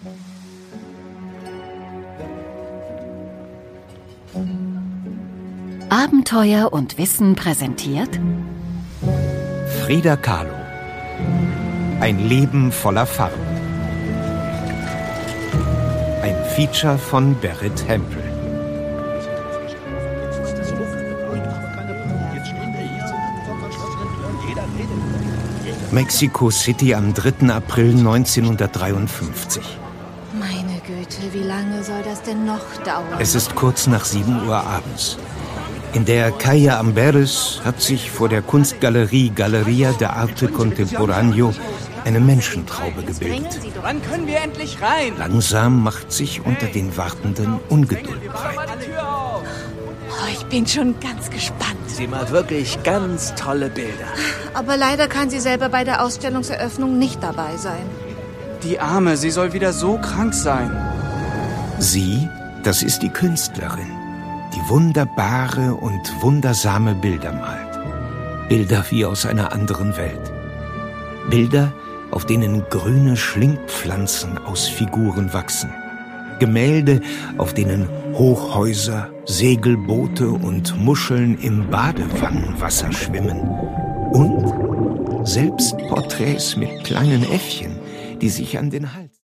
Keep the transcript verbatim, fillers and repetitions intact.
Abenteuer und Wissen präsentiert Frida Kahlo. Ein Leben voller Farben. Ein Feature von Berit Hempel. Mexico City am dritten April neunzehnhundertdreiundfünfzig. Meine Güte, wie lange soll das denn noch dauern? Es ist kurz nach sieben Uhr abends. In der Calle Amberes hat sich vor der Kunstgalerie Galleria de Arte Contemporaneo eine Menschentraube gebildet. Wann können wir endlich rein? Langsam macht sich unter den Wartenden Ungeduld breit. Oh, ich bin schon ganz gespannt. Sie macht wirklich ganz tolle Bilder. Aber leider kann sie selber bei der Ausstellungseröffnung nicht dabei sein. Die Arme, sie soll wieder so krank sein. Sie, das ist die Künstlerin, die wunderbare und wundersame Bilder malt. Bilder wie aus einer anderen Welt. Bilder, auf denen grüne Schlingpflanzen aus Figuren wachsen. Gemälde, auf denen Hochhäuser, Segelboote und Muscheln im Badewannenwasser schwimmen. Und selbst Porträts mit kleinen Äffchen, die sich an den Hals